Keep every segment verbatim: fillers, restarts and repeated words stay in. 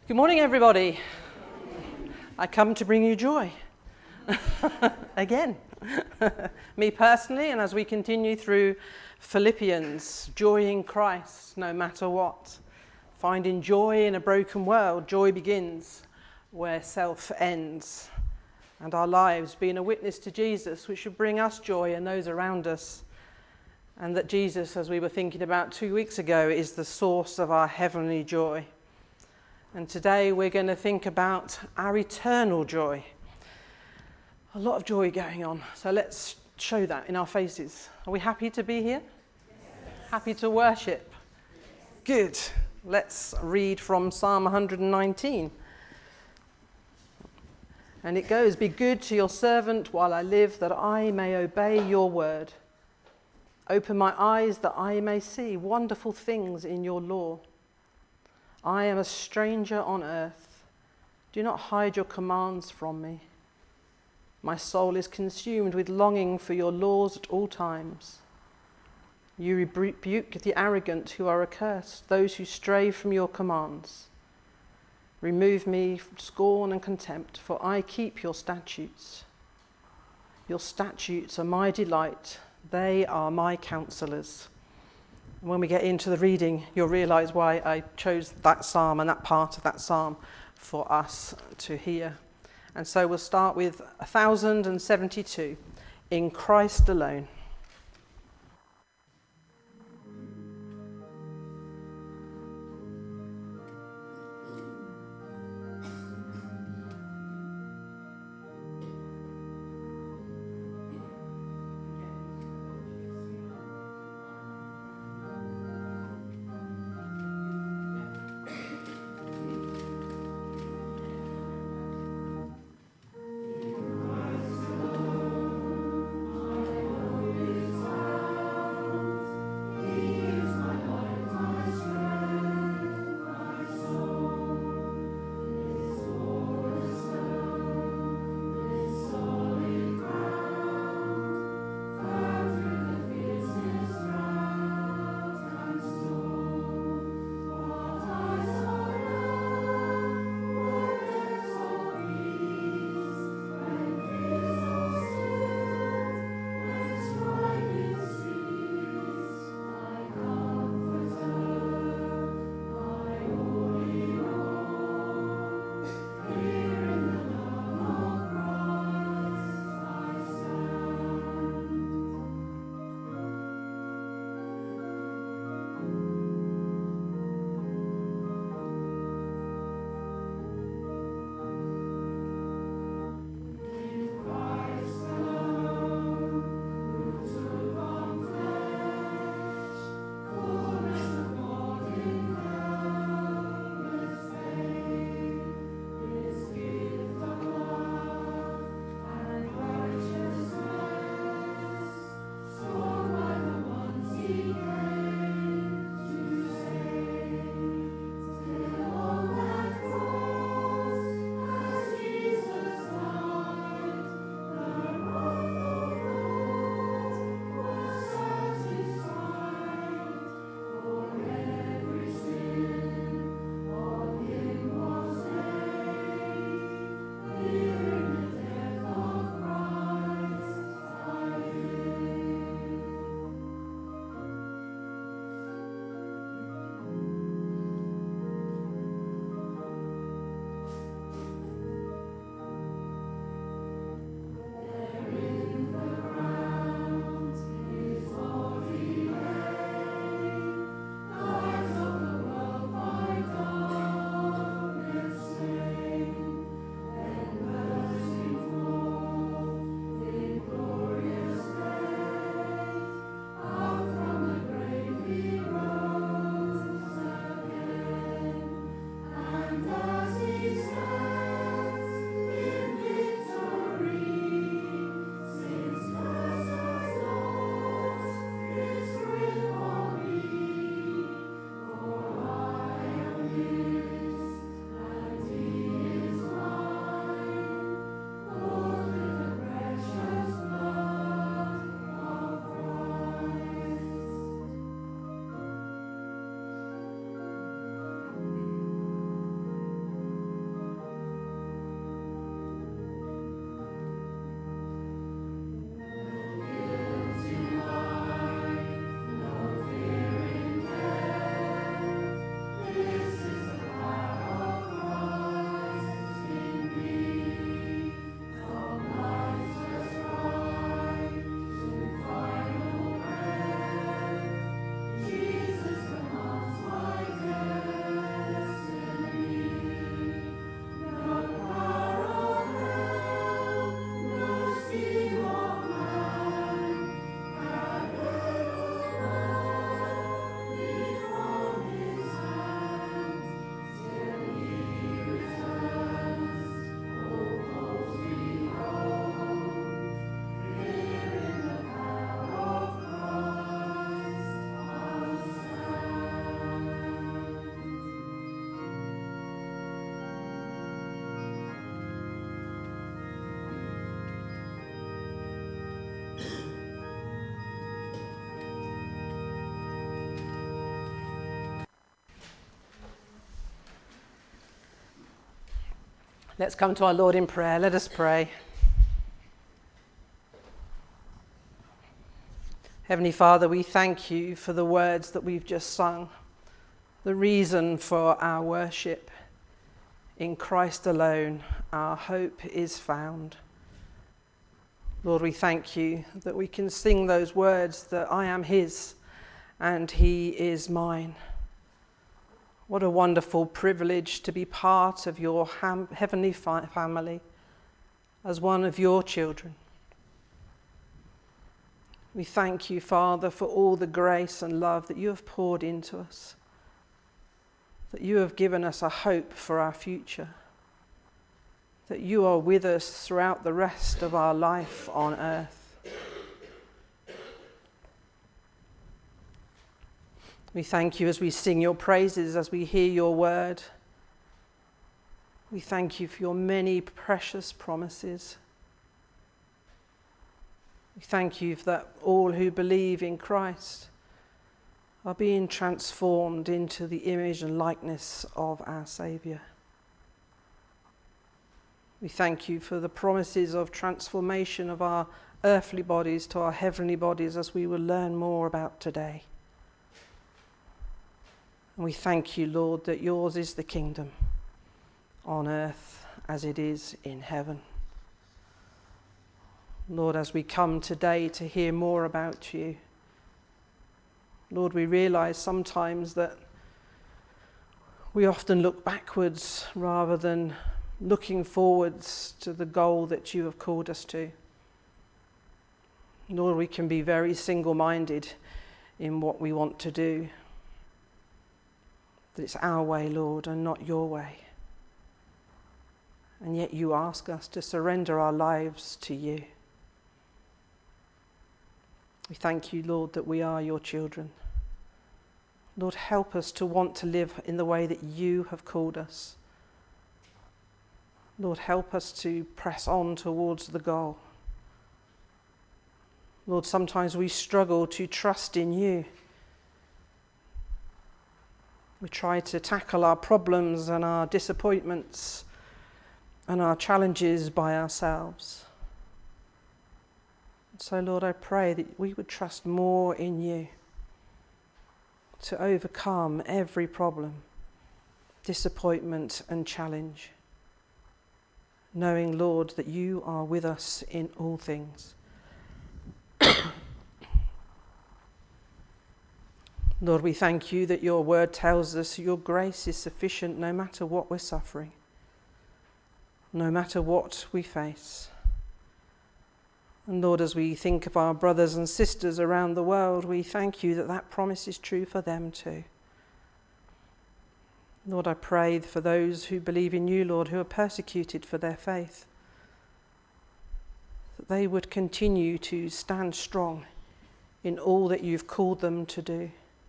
Good morning, everybody. I come to bring you joy. Again. Me personally, and as we continue through Philippians, joy in Christ, no matter what. Finding joy in a broken world, joy begins where self ends. And our lives being a witness to Jesus, which should bring us joy and those around us. And that Jesus, as we were thinking about two weeks ago, is the source of our heavenly joy. And today we're going to think about our eternal joy. A lot of joy going on, so let's show that in our faces. Are we happy to be here? Yes. Happy to worship? Yes. Good. Let's read from Psalm one hundred nineteen. And it goes, "Be good to your servant while I live, that I may obey your word. Open my eyes that I may see wonderful things in your law. I am a stranger on earth. Do not hide your commands from me. My soul is consumed with longing for your laws at all times. You rebuke the arrogant who are accursed, those who stray from your commands. Remove me from scorn and contempt, for I keep your statutes. Your statutes are my delight. They are my counselors." When we get into the reading, you'll realise why I chose that psalm and that part of that psalm for us to hear. And so we'll start with one thousand seventy-two, "In Christ Alone." Let's come to our Lord in prayer. Let us pray. Heavenly Father, we thank you for the words that we've just sung, the reason for our worship. In Christ alone, our hope is found. Lord, we thank you that we can sing those words that I am his and he is mine. What a wonderful privilege to be part of your ham- heavenly fi- family as one of your children. We thank you, Father, for all the grace and love that you have poured into us, that you have given us a hope for our future, that you are with us throughout the rest of our life on earth. We thank you as we sing your praises, as we hear your word. We thank you for your many precious promises. We thank you that all who believe in Christ are being transformed into the image and likeness of our Saviour. We thank you for the promises of transformation of our earthly bodies to our heavenly bodies, as we will learn more about today. And we thank you, Lord, that yours is the kingdom on earth as it is in heaven. Lord, as we come today to hear more about you, Lord, we realise sometimes that we often look backwards rather than looking forwards to the goal that you have called us to. Lord, we can be very single-minded in what we want to do. That it's our way, Lord, and not your way. And yet you ask us to surrender our lives to you. We thank you, Lord, that we are your children. Lord, help us to want to live in the way that you have called us. Lord, help us to press on towards the goal. Lord, sometimes we struggle to trust in you. We try to tackle our problems and our disappointments and our challenges by ourselves. So, Lord, I pray that we would trust more in you to overcome every problem, disappointment and challenge, knowing, Lord, that you are with us in all things. Lord, we thank you that your word tells us your grace is sufficient no matter what we're suffering, no matter what we face. And Lord, as we think of our brothers and sisters around the world, we thank you that that promise is true for them too. Lord, I pray for those who believe in you, Lord, who are persecuted for their faith, that they would continue to stand strong in all that you've called them to do.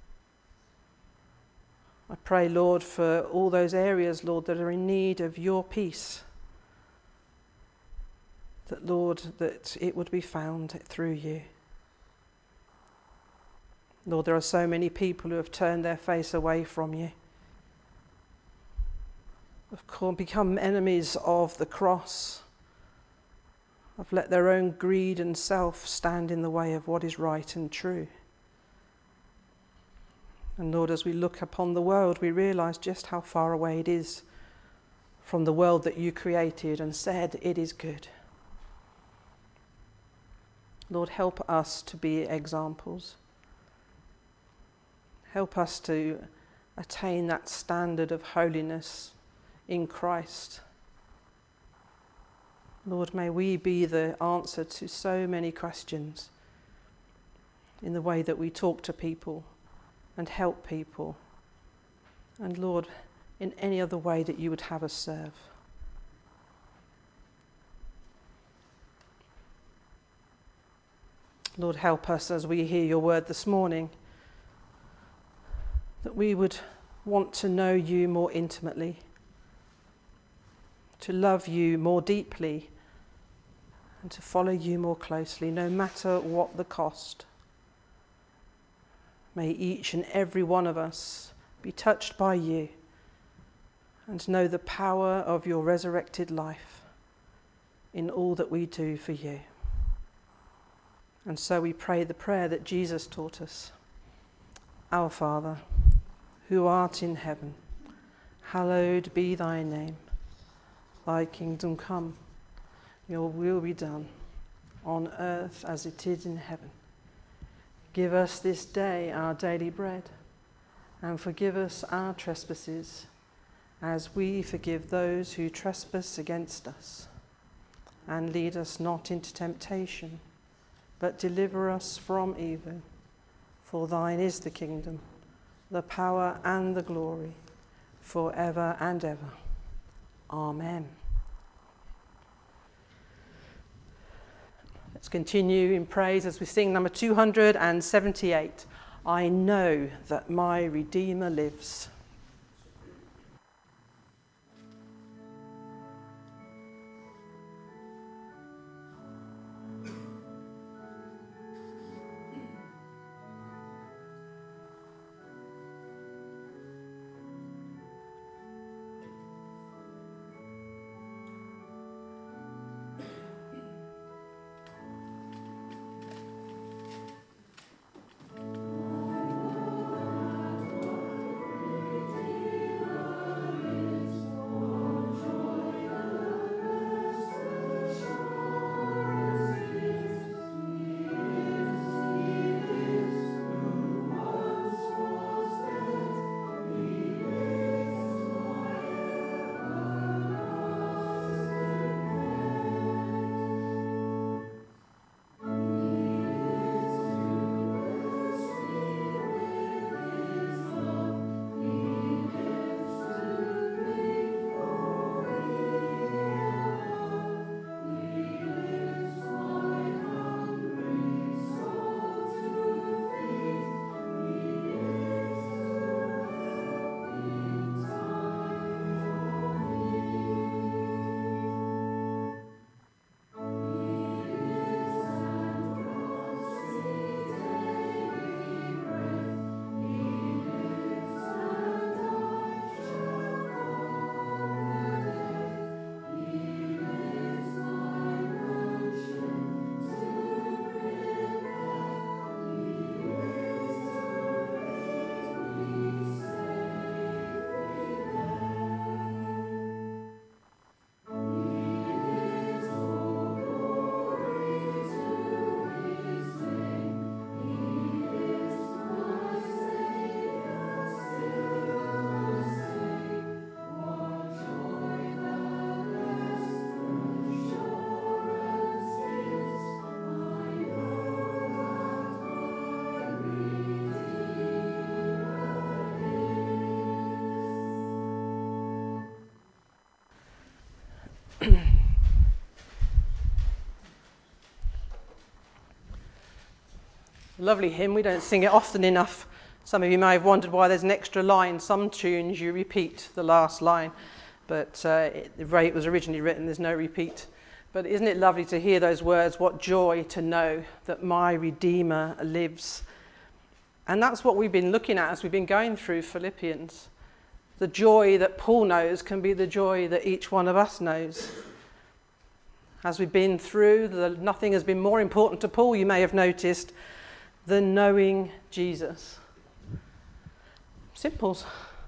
I pray, Lord, for all those areas, Lord, that are in need of your peace, that, Lord, that it would be found through you. Lord, there are so many people who have turned their face away from you, have become enemies of the cross, have let their own greed and self stand in the way of what is right and true. And Lord, as we look upon the world, we realise just how far away it is from the world that you created and said it is good. Lord, help us to be examples. Help us to attain that standard of holiness in Christ. Lord, may we be the answer to so many questions in the way that we talk to people and help people. And Lord, in any other way that you would have us serve. Lord, help us as we hear your word this morning, that we would want to know you more intimately, to love you more deeply, and to follow you more closely, no matter what the cost. May each and every one of us be touched by you and to know the power of your resurrected life in all that we do for you. And so we pray the prayer that Jesus taught us. Our Father, who art in heaven, hallowed be thy name. Thy kingdom come, your will be done, on earth as it is in heaven. Give us this day our daily bread, and forgive us our trespasses, as we forgive those who trespass against us. And lead us not into temptation, but deliver us from evil. For thine is the kingdom, the power and the glory, forever and ever. Amen. Let's continue in praise as we sing number two hundred seventy-eight. I know that my Redeemer lives. Lovely hymn. We don't sing it often enough. Some of you may have wondered why there's an extra line. Some tunes you repeat the last line, but uh, it, the way it was originally written, there's no repeat. But isn't it lovely to hear those words? What joy to know that my Redeemer lives. And that's what we've been looking at as we've been going through Philippians. The joy that Paul knows can be the joy that each one of us knows. As we've been through, the, nothing has been more important to Paul, you may have noticed, than knowing Jesus. Simples.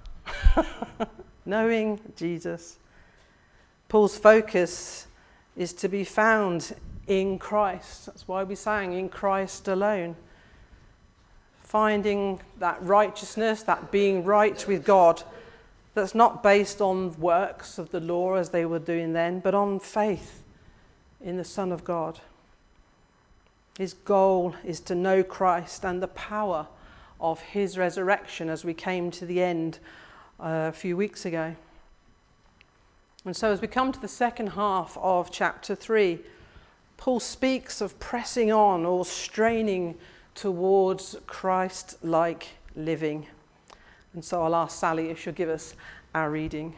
Knowing Jesus. Paul's focus is to be found in Christ. That's why we sang in Christ alone. Finding that righteousness, that being right with God, that's not based on works of the law as they were doing then, but on faith in the Son of God. His goal is to know Christ and the power of his resurrection, as we came to the end uh, a few weeks ago. And so as we come to the second half of chapter three, Paul speaks of pressing on or straining towards Christ-like living. And so I'll ask Sally if she'll give us our reading.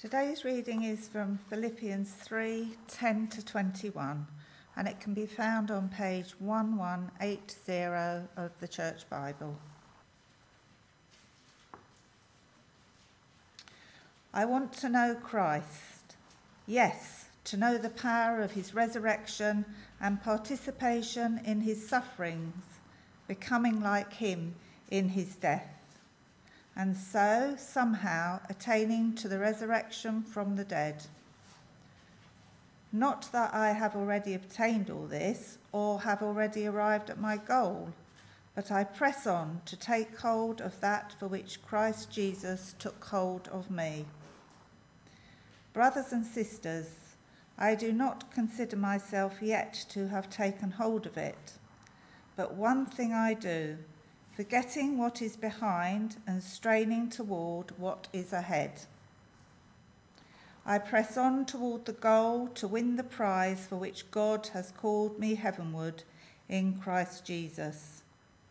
Today's reading is from Philippians three, ten to twenty-one, and it can be found on page eleven eighty of the Church Bible. I want to know Christ, yes, to know the power of his resurrection and participation in his sufferings, becoming like him in his death, and so somehow attaining to the resurrection from the dead. Not that I have already obtained all this or have already arrived at my goal, but I press on to take hold of that for which Christ Jesus took hold of me. Brothers and sisters, I do not consider myself yet to have taken hold of it, but one thing I do, forgetting what is behind and straining toward what is ahead. I press on toward the goal to win the prize for which God has called me heavenward in Christ Jesus.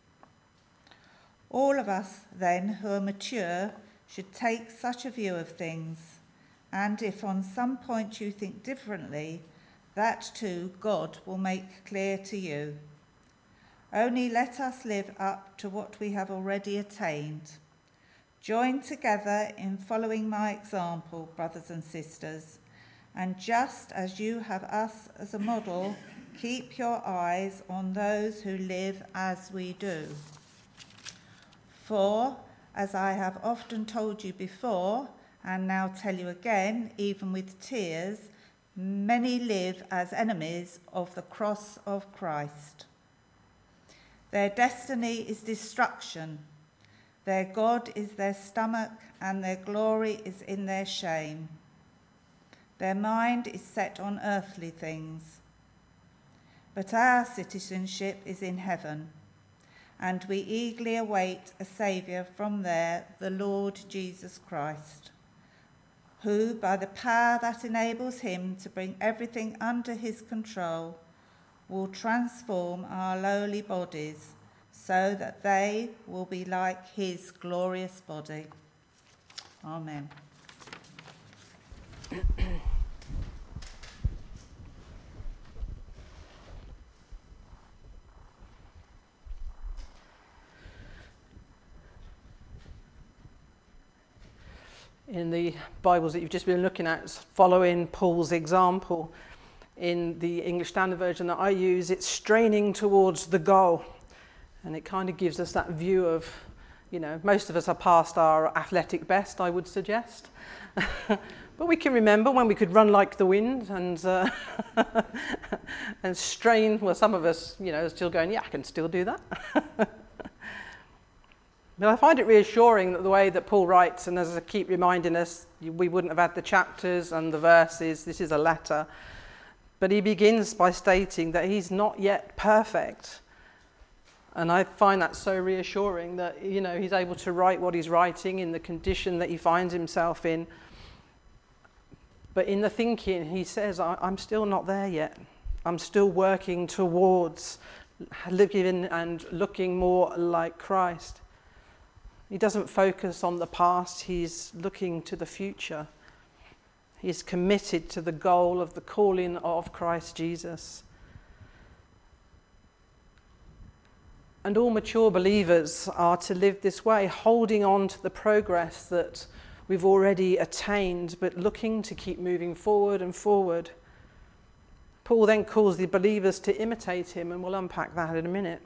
All of us, then, who are mature, should take such a view of things, and if on some point you think differently, that too God will make clear to you. Only let us live up to what we have already attained. Join together in following my example, brothers and sisters, and just as you have us as a model, keep your eyes on those who live as we do. For, as I have often told you before, and now tell you again, even with tears, many live as enemies of the cross of Christ. Their destiny is destruction. Their God is their stomach, and their glory is in their shame. Their mind is set on earthly things. But our citizenship is in heaven, and we eagerly await a Saviour from there, the Lord Jesus Christ, who, by the power that enables him to bring everything under his control, will transform our lowly bodies so that they will be like his glorious body. Amen. In the Bibles that you've just been looking at, following Paul's example, in the English Standard Version that I use, it's straining towards the goal. And it kind of gives us that view of, you know, most of us are past our athletic best, I would suggest. But we can remember when we could run like the wind and uh, and strain. Well, some of us, you know, are still going, yeah, I can still do that. But I find it reassuring that the way that Paul writes, and as I keep reminding us, we wouldn't have had the chapters and the verses, this is a letter. But he begins by stating that he's not yet perfect. And I find that so reassuring that, you know, he's able to write what he's writing in the condition that he finds himself in. But in the thinking, he says, I'm still not there yet. I'm still working towards living and looking more like Christ. He doesn't focus on the past, he's looking to the future. He's committed to the goal of the calling of Christ Jesus. And all mature believers are to live this way, holding on to the progress that we've already attained, but looking to keep moving forward and forward. Paul then calls the believers to imitate him, and we'll unpack that in a minute.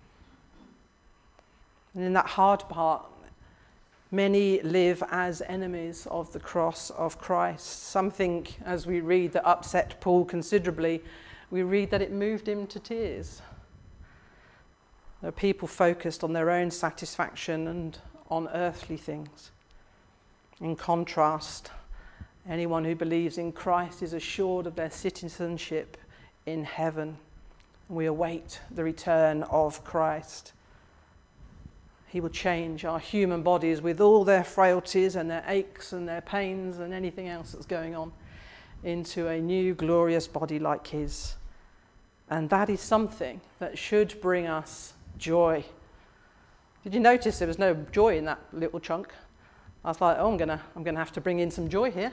And in that hard part, many live as enemies of the cross of Christ. Something, as we read, that upset Paul considerably. We read that it moved him to tears. There are people focused on their own satisfaction and on earthly things. In contrast, anyone who believes in Christ is assured of their citizenship in heaven. We await the return of Christ. He will change our human bodies with all their frailties and their aches and their pains and anything else that's going on into a new glorious body like his. And that is something that should bring us joy. Did you notice there was no joy in that little chunk? I was like, oh, I'm gonna, I'm gonna have to bring in some joy here.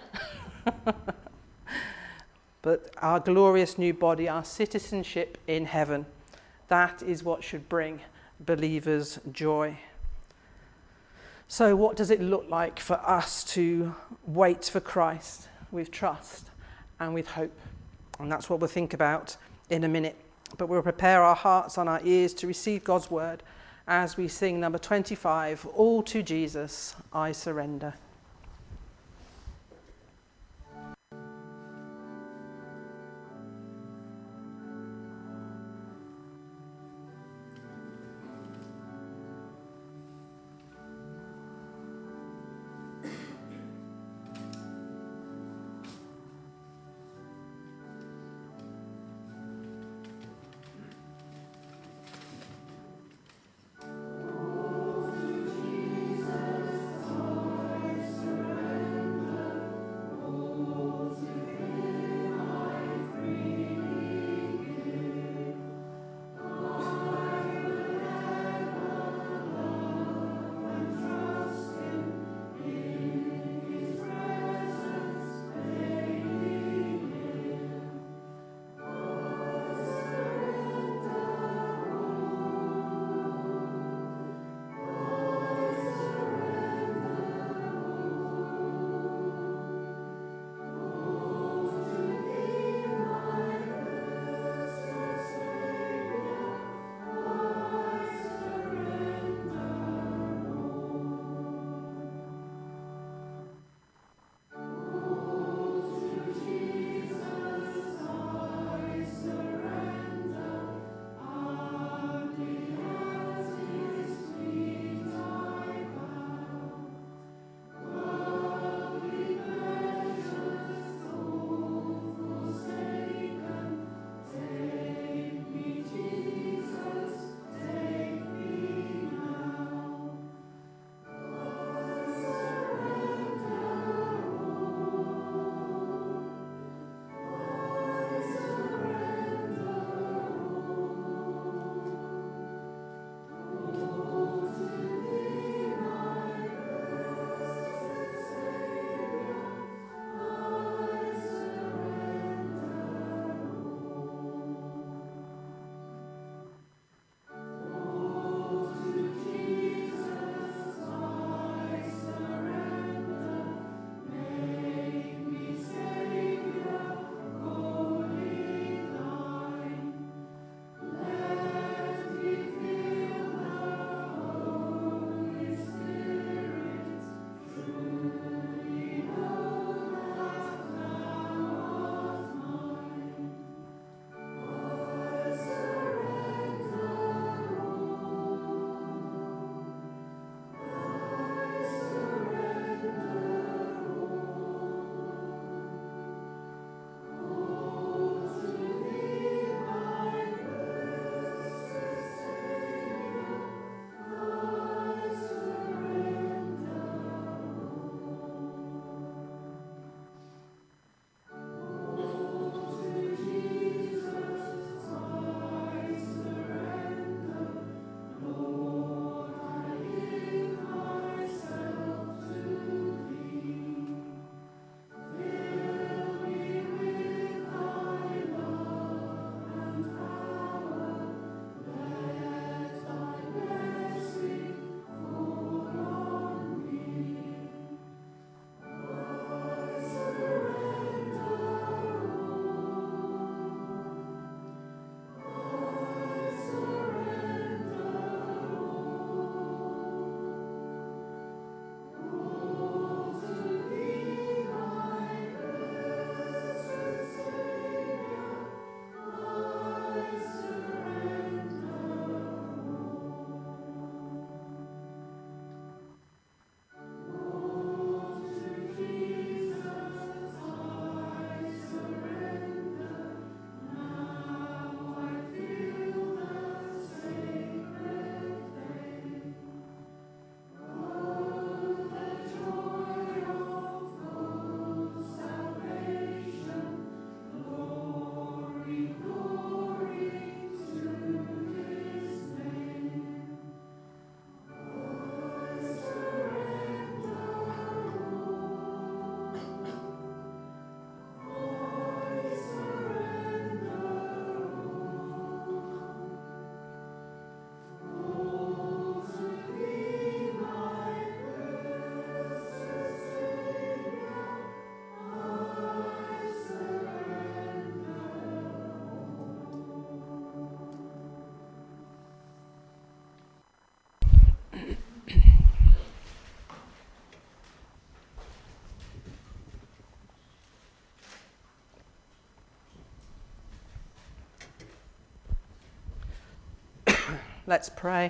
But our glorious new body, our citizenship in heaven, that is what should bring believers joy. So what does it look like for us to wait for Christ with trust and with hope? And that's what we'll think about in a minute. But we'll prepare our hearts and our ears to receive God's word as we sing number twenty-five, All to Jesus I Surrender. Let's pray.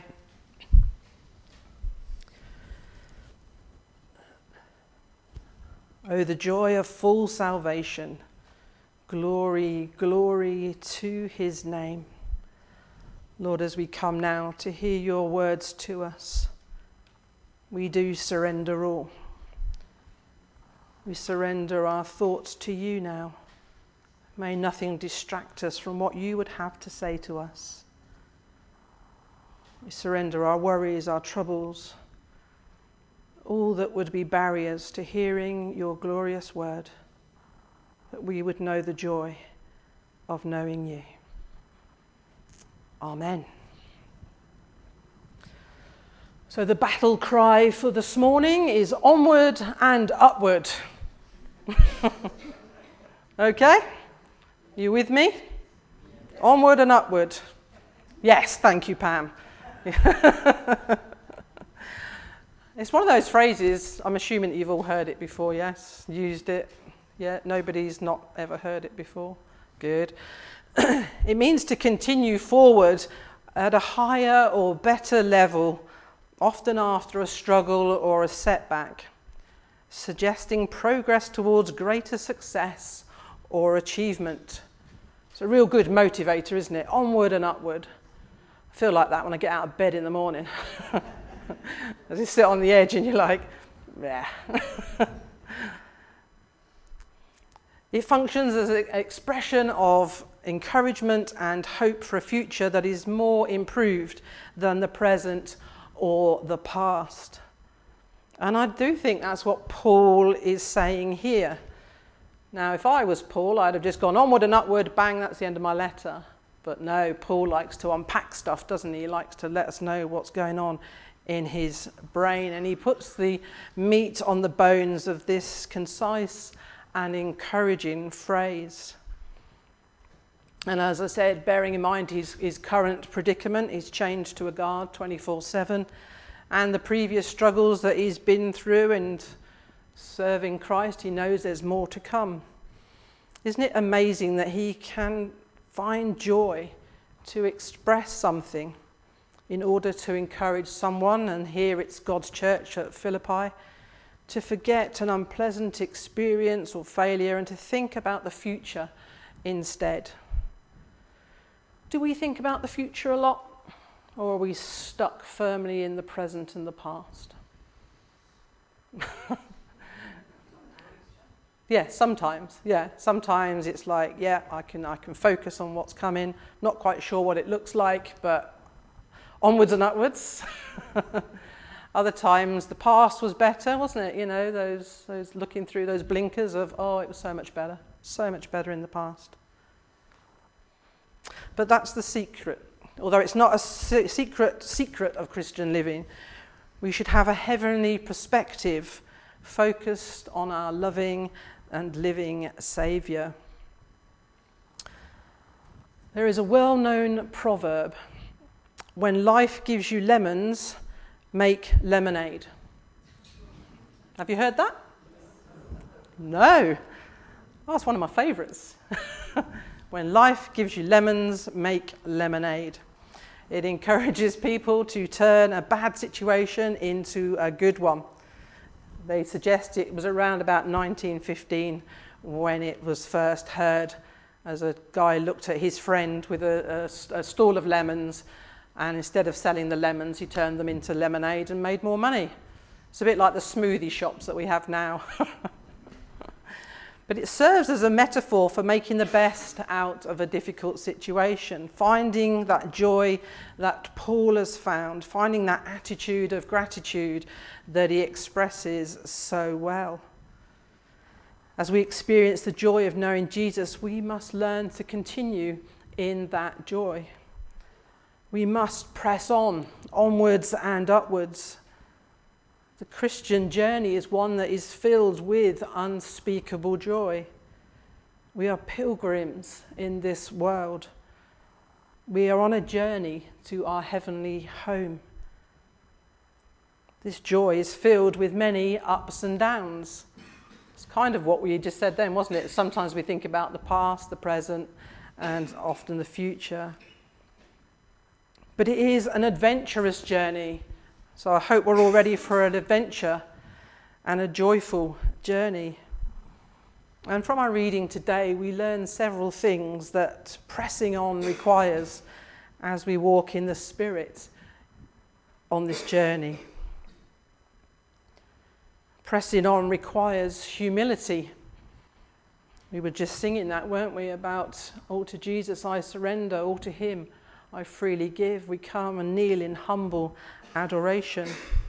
Oh, the joy of full salvation. Glory, glory to his name. Lord, as we come now to hear your words to us, we do surrender all. We surrender our thoughts to you now. May nothing distract us from what you would have to say to us. We surrender our worries, our troubles, all that would be barriers to hearing your glorious word, that we would know the joy of knowing you. Amen. So the battle cry for this morning is onward and upward. Okay? You with me? Onward and upward. Yes, thank you, Pam. It's one of those phrases, I'm assuming that you've all heard it before, yes? Used it? Yeah, nobody's not ever heard it before? Good. It means to continue forward at a higher or better level, often after a struggle or a setback, suggesting progress towards greater success or achievement. It's a real good motivator, isn't it? Onward and upward. I feel like that when I get out of bed in the morning. As you sit on the edge and you're like, yeah. It functions as an expression of encouragement and hope for a future that is more improved than the present or the past. And I do think that's what Paul is saying here. Now, if I was Paul, I'd have just gone onward and upward, bang, that's the end of my letter. But no, Paul likes to unpack stuff, doesn't he? He likes to let us know what's going on in his brain. And he puts the meat on the bones of this concise and encouraging phrase. And as I said, bearing in mind his, his current predicament, he's changed to a guard twenty-four seven, and the previous struggles that he's been through and serving Christ, he knows there's more to come. Isn't it amazing that he can find joy to express something in order to encourage someone, and here it's God's church at Philippi, to forget an unpleasant experience or failure and to think about the future instead. Do we think about the future a lot, or are we stuck firmly in the present and the past? Yeah, sometimes. Yeah, sometimes it's like, yeah, I can I can focus on what's coming. Not quite sure what it looks like, but onwards and upwards. Other times, the past was better, wasn't it? You know, those those looking through those blinkers of, oh, it was so much better, so much better in the past. But that's the secret. Although it's not a secret secret of Christian living, we should have a heavenly perspective focused on our loving and living Saviour. There is a well-known proverb: when life gives you lemons, make lemonade. Have you heard that? No. Oh, that's one of my favourites. When life gives you lemons, make lemonade. It encourages people to turn a bad situation into a good one. They suggest it was around about nineteen fifteen when it was first heard, as a guy looked at his friend with a, a, a stall of lemons, and instead of selling the lemons, he turned them into lemonade and made more money. It's a bit like the smoothie shops that we have now. But it serves as a metaphor for making the best out of a difficult situation, finding that joy that Paul has found, finding that attitude of gratitude that he expresses so well. As we experience the joy of knowing Jesus, we must learn to continue in that joy. We must press on, onwards and upwards. The Christian journey is one that is filled with unspeakable joy. We are pilgrims in this world. We are on a journey to our heavenly home. This joy is filled with many ups and downs. It's kind of what we just said then, wasn't it? Sometimes we think about the past, the present, and often the future. But it is an adventurous journey. So I hope we're all ready for an adventure and a joyful journey. And from our reading today, we learn several things that pressing on requires as we walk in the Spirit on this journey. Pressing on requires humility. We were just singing that, weren't we, about all to Jesus I surrender, all to him I freely give. We come and kneel in humble adoration.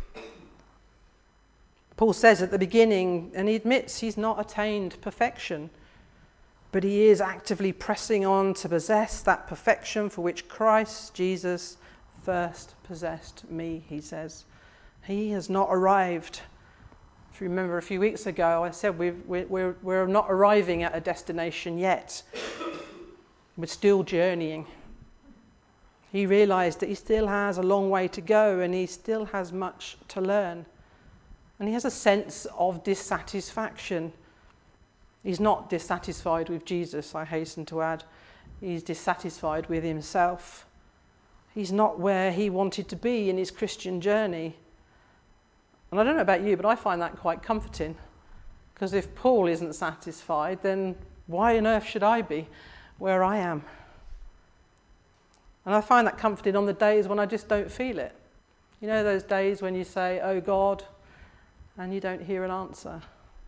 Paul says at the beginning, and he admits he's not attained perfection, but he is actively pressing on to possess that perfection for which Christ Jesus first possessed me, he says. He has not arrived. If you remember a few weeks ago, I said we've, we're, we're, we're not arriving at a destination yet. We're still journeying. He realised that he still has a long way to go and he still has much to learn. And he has a sense of dissatisfaction. He's not dissatisfied with Jesus, I hasten to add. He's dissatisfied with himself. He's not where he wanted to be in his Christian journey. And I don't know about you, but I find that quite comforting. Because if Paul isn't satisfied, then why on earth should I be where I am? And I find that comforting on the days when I just don't feel it. You know those days when you say, oh God, and you don't hear an answer.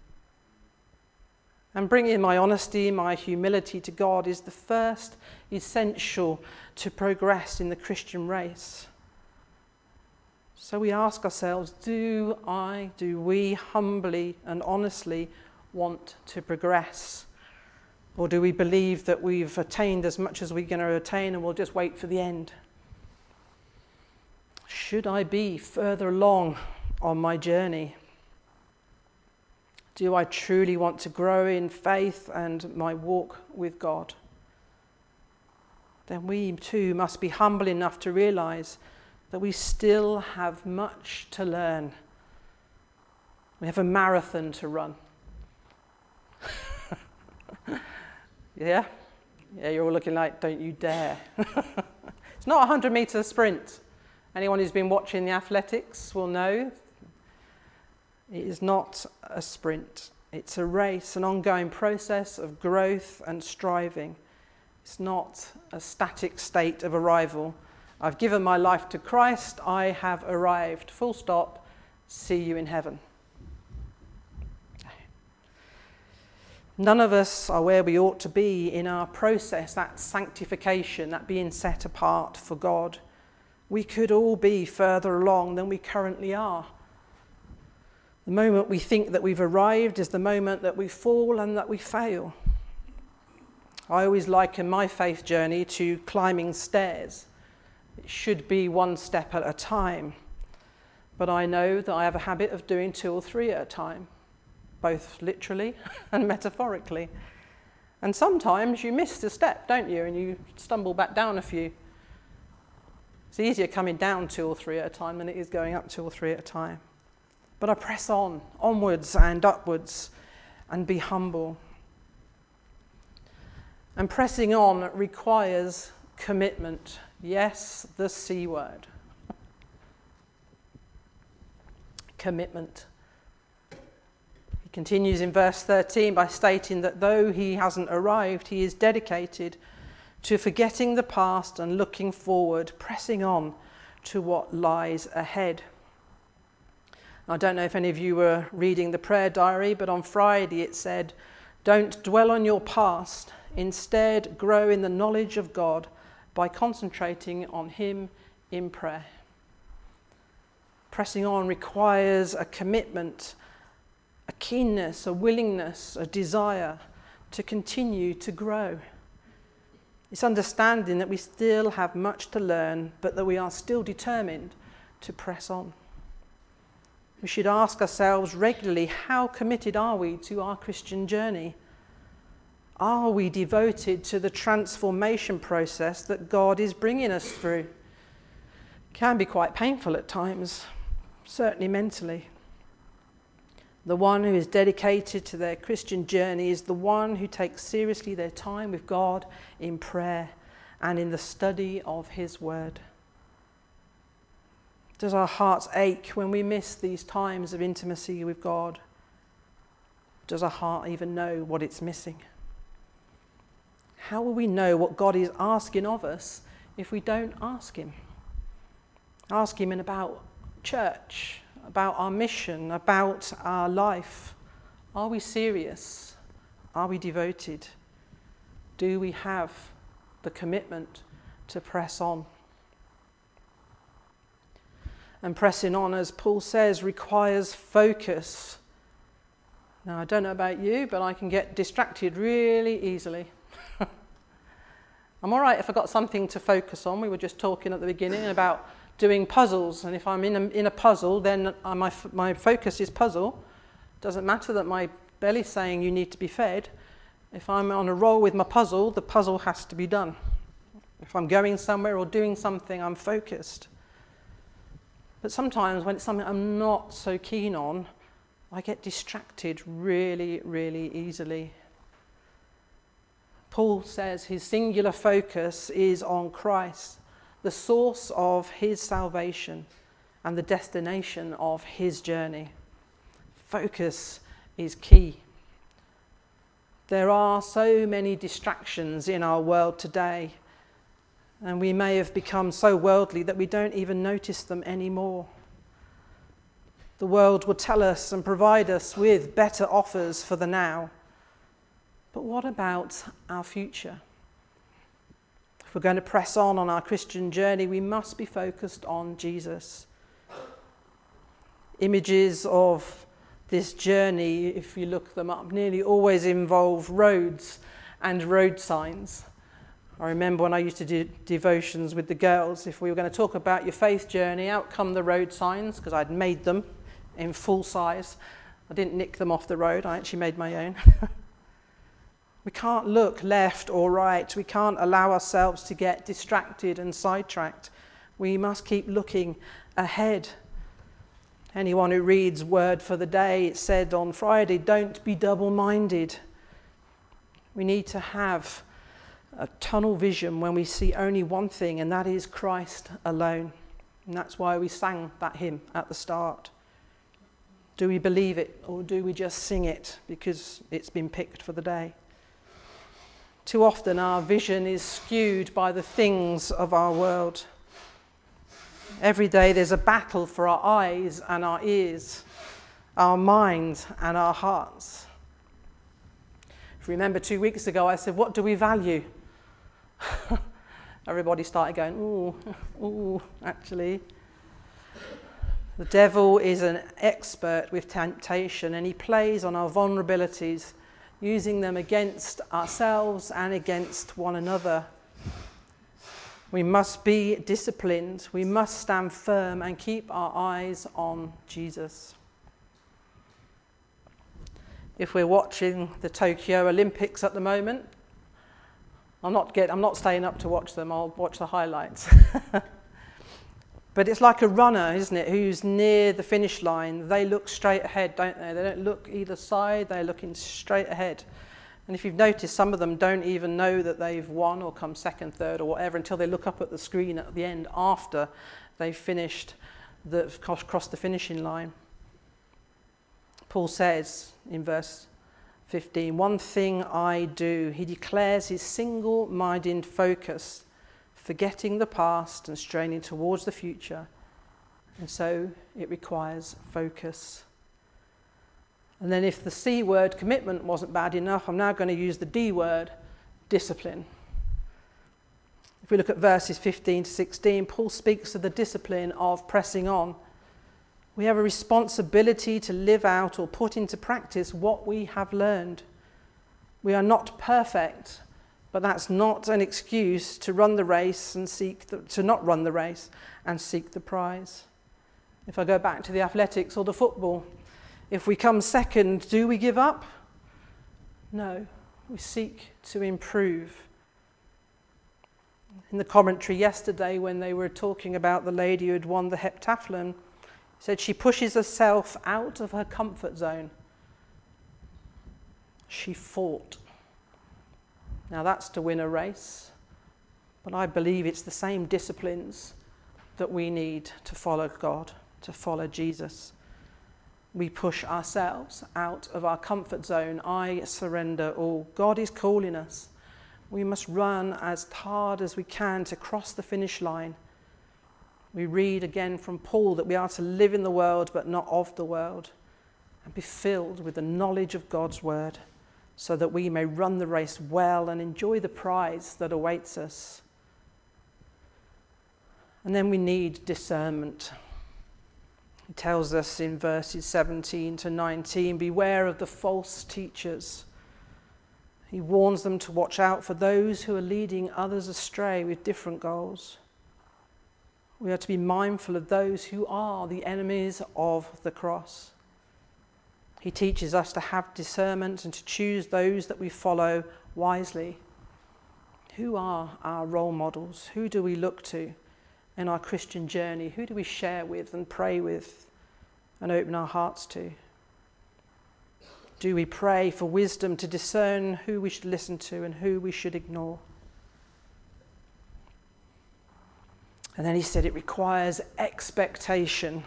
And bringing my honesty, my humility to God is the first essential to progress in the Christian race. So we ask ourselves, do I, do we humbly and honestly want to progress? Or do we believe that we've attained as much as we're going to attain and we'll just wait for the end? Should I be further along on my journey? Do I truly want to grow in faith and my walk with God? Then we too must be humble enough to realise that we still have much to learn. We have a marathon to run. Yeah? Yeah, you're all looking like, don't you dare. It's not a hundred metre sprint. Anyone who's been watching the athletics will know it is not a sprint. It's a race, an ongoing process of growth and striving. It's not a static state of arrival. I've given my life to Christ, I have arrived. Full stop. See you in heaven. None of us are where we ought to be in our process, that sanctification, that being set apart for God. We could all be further along than we currently are. The moment we think that we've arrived is the moment that we fall and that we fail. I always liken my faith journey to climbing stairs. It should be one step at a time. But I know that I have a habit of doing two or three at a time, both literally and metaphorically. And sometimes you miss a step, don't you? And you stumble back down a few. It's easier coming down two or three at a time than it is going up two or three at a time. But I press on, onwards and upwards, and be humble. And pressing on requires commitment. Yes, the C word. Commitment. He continues in verse thirteen by stating that though he hasn't arrived, he is dedicated to forgetting the past and looking forward, pressing on to what lies ahead. I don't know if any of you were reading the prayer diary, but on Friday it said, don't dwell on your past, instead grow in the knowledge of God by concentrating on him in prayer. Pressing on requires a commitment, a keenness, a willingness, a desire to continue to grow. It's understanding that we still have much to learn, but that we are still determined to press on. We should ask ourselves regularly, how committed are we to our Christian journey? Are we devoted to the transformation process that God is bringing us through? It can be quite painful at times, certainly mentally. The one who is dedicated to their Christian journey is the one who takes seriously their time with God in prayer and in the study of his word. Does our hearts ache when we miss these times of intimacy with God? Does our heart even know what it's missing? How will we know what God is asking of us if we don't ask him? Ask him about church, about our mission, about our life. Are we serious? Are we devoted? Do we have the commitment to press on? And pressing on, as Paul says, requires focus. Now, I don't know about you, but I can get distracted really easily. I'm all right if I've got something to focus on. We were just talking at the beginning about doing puzzles, and if I'm in a, in a puzzle, then my, my focus is puzzle. Doesn't matter that my belly's saying you need to be fed. If I'm on a roll with my puzzle, the puzzle has to be done. If I'm going somewhere or doing something, I'm focused. But sometimes when it's something I'm not so keen on, I get distracted really, really easily. Paul says his singular focus is on Christ, the source of his salvation and the destination of his journey. Focus is key. There are so many distractions in our world today, and we may have become so worldly that we don't even notice them anymore. The world will tell us and provide us with better offers for the now. But what about our future? If we're going to press on on our Christian journey, we must be focused on Jesus. Images of this journey, if you look them up, nearly always involve roads and road signs. I remember when I used to do devotions with the girls, if we were going to talk about your faith journey, out come the road signs, because I'd made them in full size. I didn't nick them off the road, I actually made my own. We can't look left or right. We can't allow ourselves to get distracted and sidetracked. We must keep looking ahead. Anyone who reads Word for the Day, it said on Friday, don't be double-minded. We need to have a tunnel vision when we see only one thing, and that is Christ alone. And that's why we sang that hymn at the start. Do we believe it, or do we just sing it because it's been picked for the day? Too often our vision is skewed by the things of our world. Every day there's a battle for our eyes and our ears, our minds and our hearts. If you remember two weeks ago, I said, what do we value? Everybody started going, ooh, ooh, actually. The devil is an expert with temptation, and he plays on our vulnerabilities, using them against ourselves and against one another. We must be disciplined. We must stand firm and keep our eyes on Jesus. If we're watching the Tokyo Olympics at the moment, I'm not get, I'm not staying up to watch them. I'll watch the highlights. But it's like a runner, isn't it, who's near the finish line. They look straight ahead, don't they? They don't look either side. They're looking straight ahead. And if you've noticed, some of them don't even know that they've won or come second, third, or whatever until they look up at the screen at the end after they've finished, the, crossed the finishing line. Paul says in verse fifteen, one thing I do. He declares his single-minded focus, forgetting the past and straining towards the future. And so it requires focus. And then if the C word, commitment, wasn't bad enough, I'm now going to use the D word, discipline. If we look at verses fifteen to sixteen, Paul speaks of the discipline of pressing on. We have a responsibility to live out or put into practice what we have learned. We are not perfect, but that's not an excuse to run the race and seek the, to not run the race and seek the prize. If I go back to the athletics or the football, if we come second, do we give up? No, we seek to improve. In the commentary yesterday, when they were talking about the lady who had won the heptathlon, said she pushes herself out of her comfort zone. She fought. Now that's to win a race, but I believe it's the same disciplines that we need to follow God, to follow Jesus. We push ourselves out of our comfort zone. I surrender all. God is calling us. We must run as hard as we can to cross the finish line. We read again from Paul that we are to live in the world but not of the world, and be filled with the knowledge of God's word, so that we may run the race well and enjoy the prize that awaits us. And then we need discernment. He tells us in verses seventeen to nineteen, beware of the false teachers. He warns them to watch out for those who are leading others astray with different goals. We are to be mindful of those who are the enemies of the cross. He teaches us to have discernment and to choose those that we follow wisely. Who are our role models? Who do we look to in our Christian journey? Who do we share with and pray with and open our hearts to? Do we pray for wisdom to discern who we should listen to and who we should ignore? And then he said it requires expectation.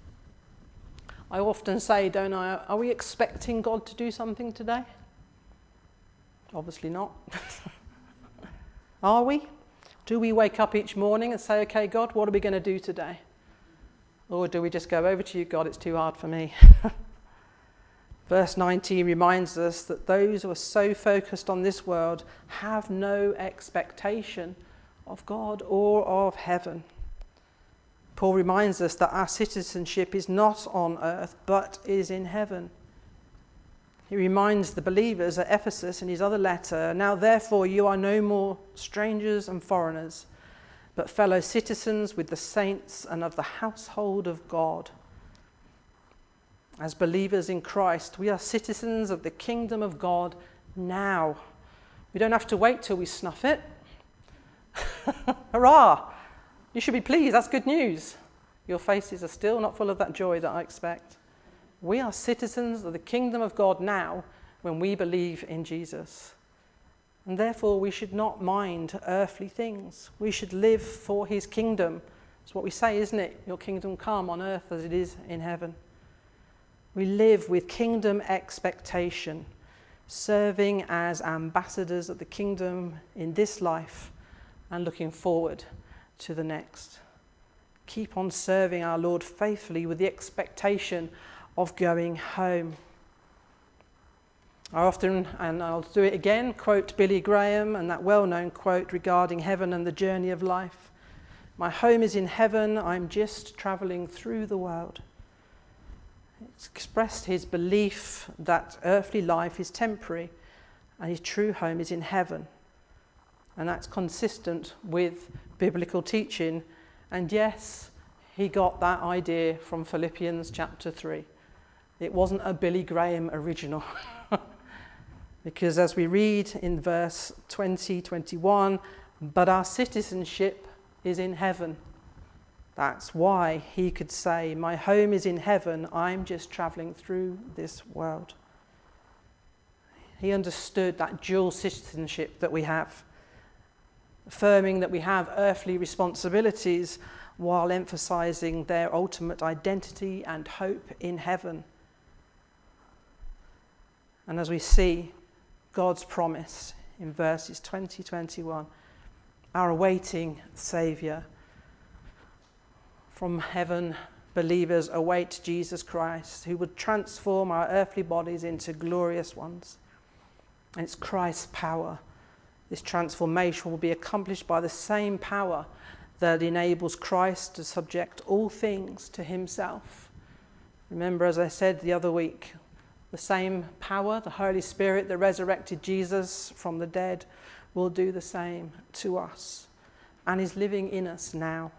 I often say, don't I, are we expecting God to do something today? Obviously not. Are we? Do we wake up each morning and say, okay, God, what are we going to do today? Or do we just go, over to you, God, it's too hard for me? Verse nineteen reminds us that those who are so focused on this world have no expectation of God or of heaven. Paul reminds us that our citizenship is not on earth, but is in heaven. He reminds the believers at Ephesus in his other letter, now therefore you are no more strangers and foreigners, but fellow citizens with the saints and of the household of God. As believers in Christ, we are citizens of the kingdom of God now. We don't have to wait till we snuff it. Hurrah! You should be pleased, that's good news. Your faces are still not full of that joy that I expect. We are citizens of the kingdom of God now when we believe in Jesus. And therefore we should not mind earthly things. We should live for his kingdom. It's what we say, isn't it? Your kingdom come on earth as it is in heaven. We live with kingdom expectation, serving as ambassadors of the kingdom in this life and looking forward to the next. Keep on serving our Lord faithfully with the expectation of going home. I often, and I'll do it again, quote Billy Graham and that well-known quote regarding heaven and the journey of life. My home is in heaven, I'm just travelling through the world. It's expressed his belief that earthly life is temporary and his true home is in heaven. And that's consistent with biblical teaching. And yes, he got that idea from Philippians chapter three. It wasn't a Billy Graham original. Because as we read in verse twenty, twenty-one, but our citizenship is in heaven. That's why he could say, my home is in heaven, I'm just travelling through this world. He understood that dual citizenship that we have, affirming that we have earthly responsibilities while emphasising their ultimate identity and hope in heaven. And as we see God's promise in verses twenty, twenty-one, our awaiting Saviour. From heaven, believers await Jesus Christ, who would transform our earthly bodies into glorious ones. And it's Christ's power. This transformation will be accomplished by the same power that enables Christ to subject all things to himself. Remember, as I said the other week, the same power, the Holy Spirit that resurrected Jesus from the dead, will do the same to us and is living in us now.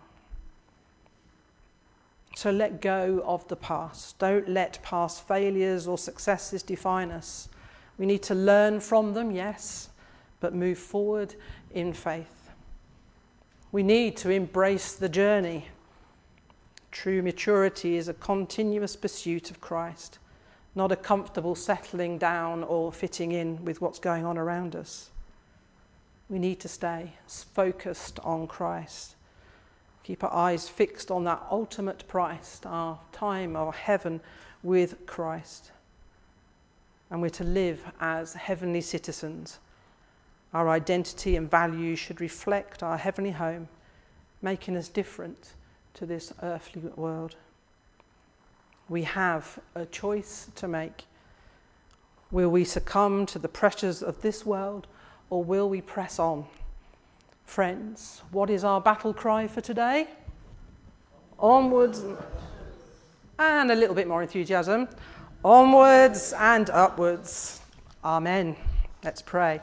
So let go of the past. Don't let past failures or successes define us. We need to learn from them, yes, but move forward in faith. We need to embrace the journey. True maturity is a continuous pursuit of Christ, not a comfortable settling down or fitting in with what's going on around us. We need to stay focused on Christ. Keep our eyes fixed on that ultimate price, our time, our heaven with Christ. And we're to live as heavenly citizens. Our identity and values should reflect our heavenly home, making us different to this earthly world. We have a choice to make. Will we succumb to the pressures of this world, or will we press on? Friends, what is our battle cry for today? Onwards, and a little bit more enthusiasm. Onwards and upwards. Amen. Let's pray.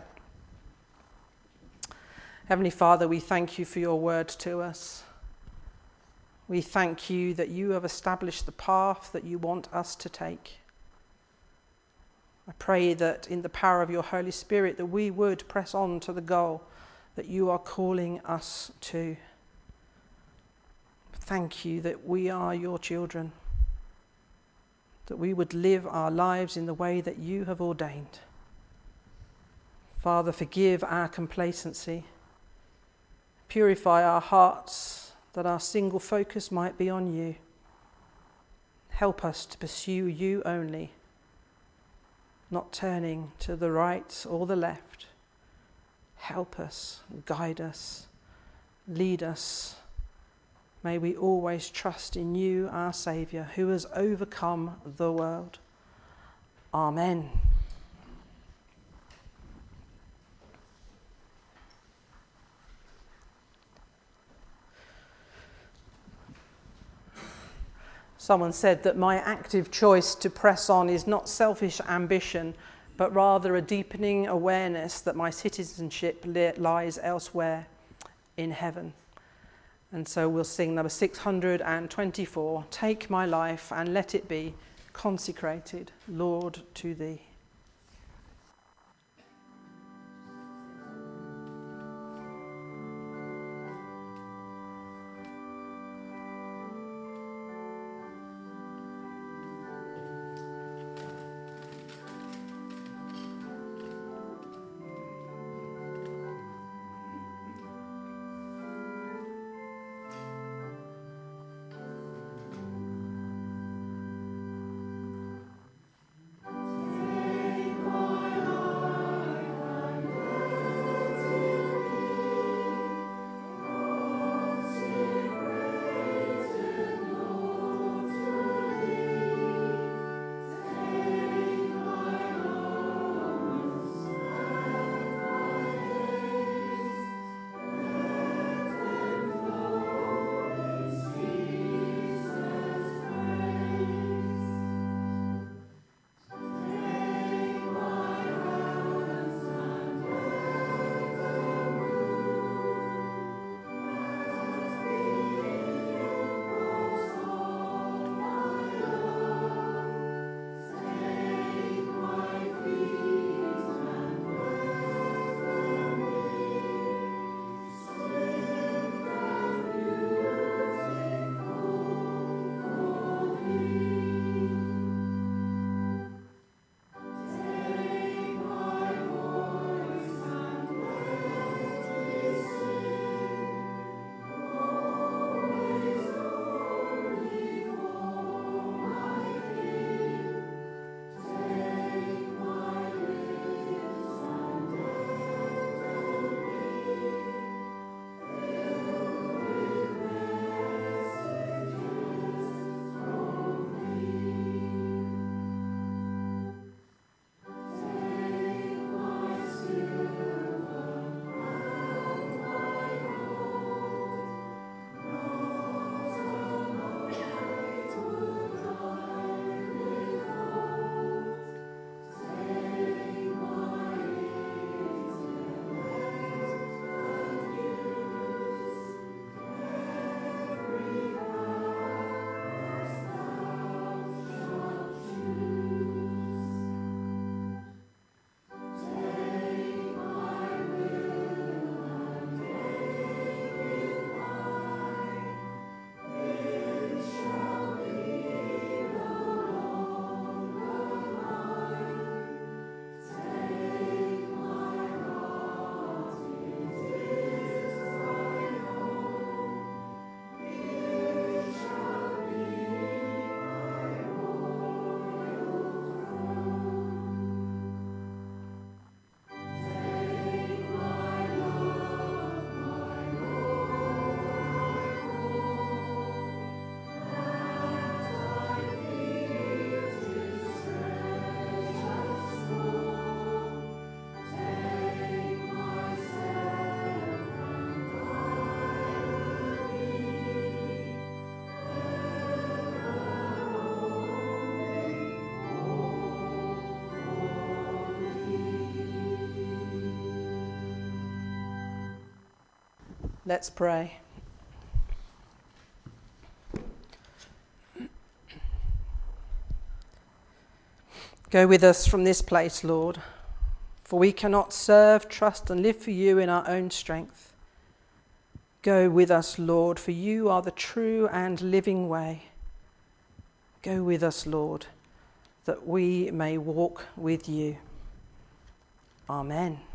Heavenly Father, we thank you for your word to us. We thank you that you have established the path that you want us to take. I pray that in the power of your Holy Spirit that we would press on to the goal that you are calling us to. Thank you that we are your children, that we would live our lives in the way that you have ordained. Father, forgive our complacency. Purify our hearts that our single focus might be on you. Help us to pursue you only, not turning to the right or the left. Help us, guide us, lead us. May we always trust in you, our Saviour, who has overcome the world. Amen. Someone said that my active choice to press on is not selfish ambition, but rather a deepening awareness that my citizenship lies elsewhere in heaven. And so we'll sing number six hundred twenty-four, Take my life and let it be consecrated, Lord, to thee. Amen. Let's pray. Go with us from this place, Lord, for we cannot serve, trust and live for you in our own strength. Go with us, Lord, for you are the true and living way. Go with us, Lord, that we may walk with you. Amen.